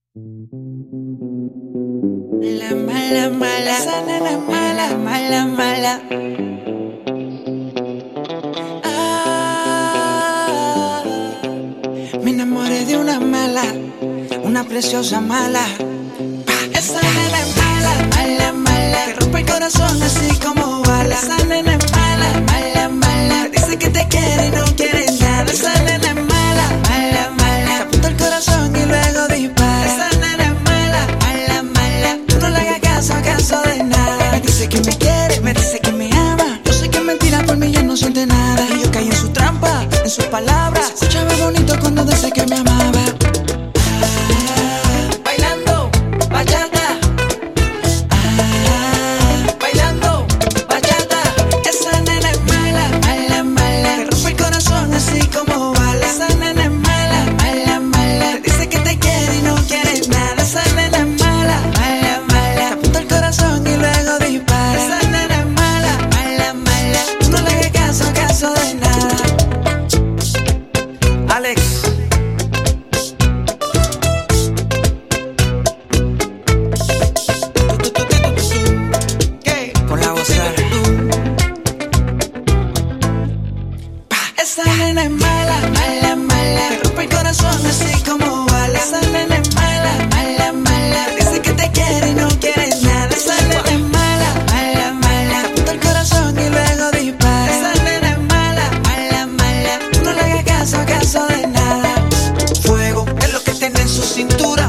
La mala, mala, esa nena es mala, mala, mala. Ah, me enamoré de una mala, una preciosa mala. Esa nena es mala, mala, mala. Te rompe el corazón así como bala. Esa nena es mala, mala, mala. Dice que te quiere y no quiere nada. Esa nena es mala, mala, mala. Te apunta el corazón y luego dispara. Esa nena es mala, mala, mala. Tú no le hagas caso de nada. Me dice que me quiere, me dice que me ama. Yo sé que es mentira, por mí ya no siente nada. Y yo caí en su trampa, en sus palabras. Se escuchaba bonito cuando dice que me amaba. Bailando bachata. Bailando bachata. Esa nena es mala, mala, mala. Te rompe el corazón así como bala. Esa nena es mala, mala, mala. Te dice que te quiere y no quiere nada. Esa nena es mala, mala, mala. Te apunta el corazón y luego dispara. Esa nena es mala, mala, mala. Tú no le hagas caso de nada. Alex. Con la voz. Esa nena es mala, mala, mala. Te rompe el corazón así como bala. Esa nena es mala, mala, mala. Dice que te quiere y no quiere nada. Esa nena es mala, mala, mala. Te apunta el corazón y luego dispara. Esa nena es mala, mala, mala. Tú no le hagas caso de nada. Fuego es lo que tiene en su cintura.